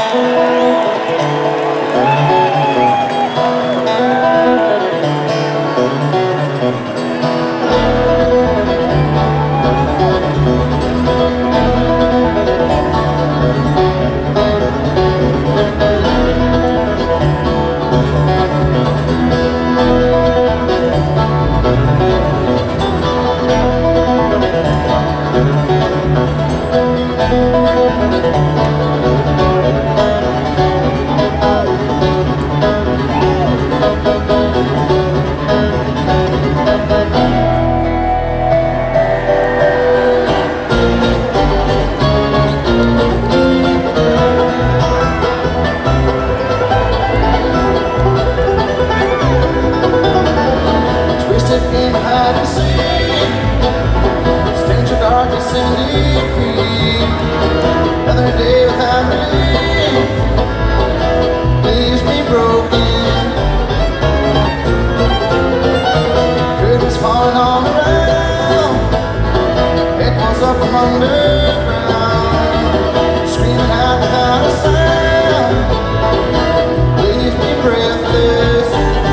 Twisted game of hide and seek, stench of darkness and defeat. Another day without relief leaves me broken. Curtains falling all around, echoes up from underground, screaming out without a sound, leaves me breathless.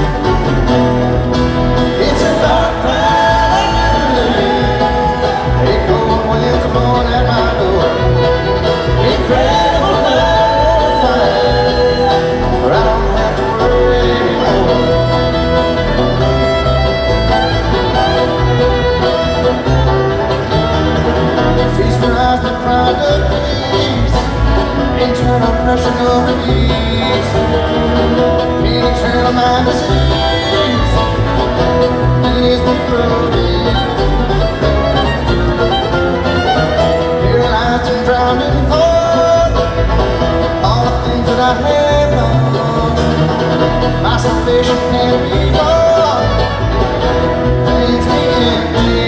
It's a dark valley, echo winds are blowing at my door. Incredible love fight, where I don't have to worry anymore. Feast for eyes that pride of peace, internal pressure no release, pain eternal mind disease, leaves me broken, paralyzed and drowned in thought. All the things that I have lost, my salvation can't be bought, leaves me empty.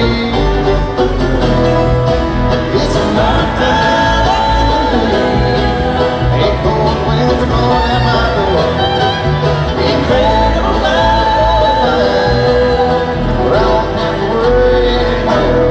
It's a dark valley, echo winds are blowing at my door. Incredible life, where I don't have to worry anymore.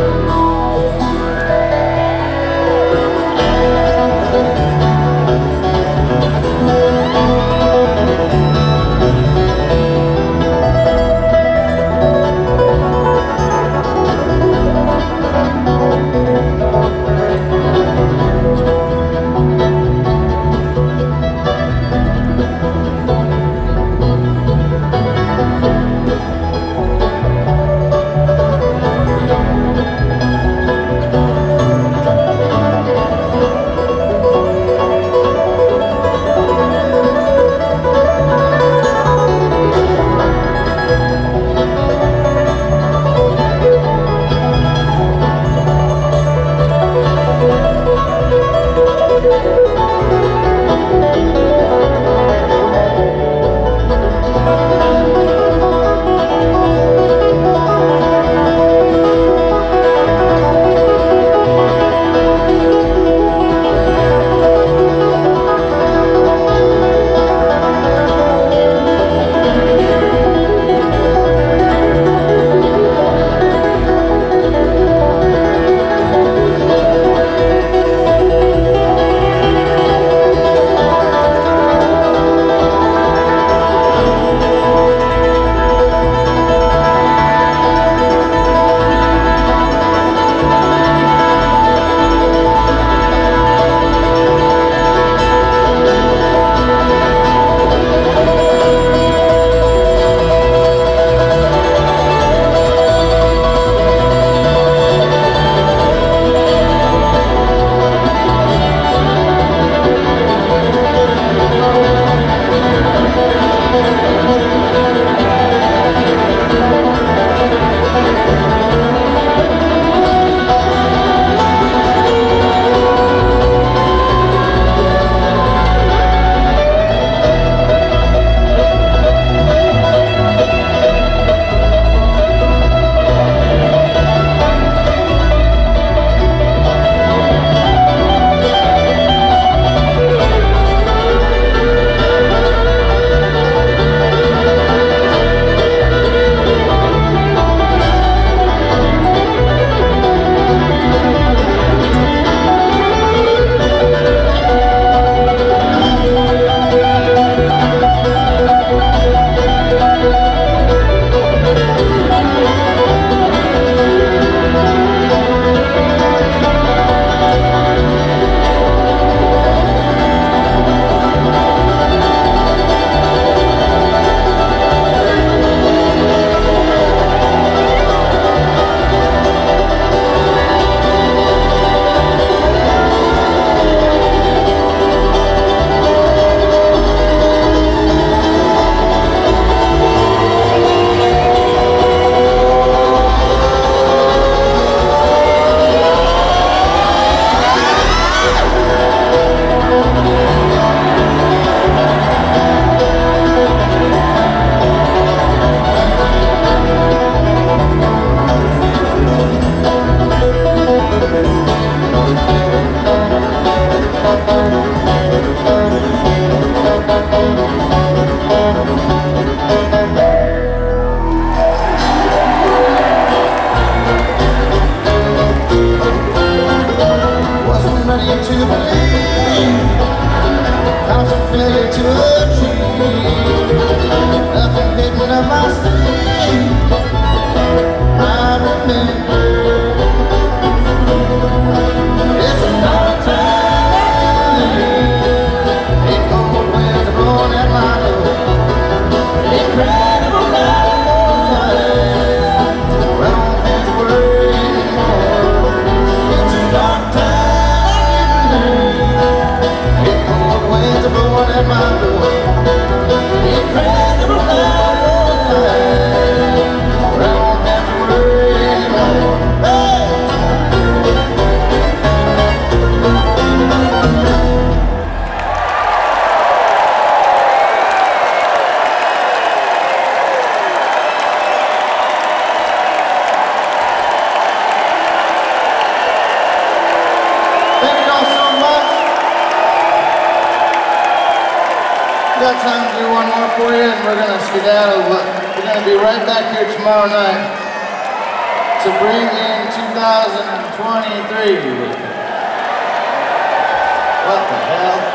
got time to do one more for you, and we're gonna skedaddle, but we're gonna be right back here tomorrow night to bring in 2023 with you. What the hell?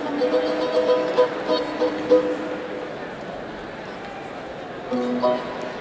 Thank you.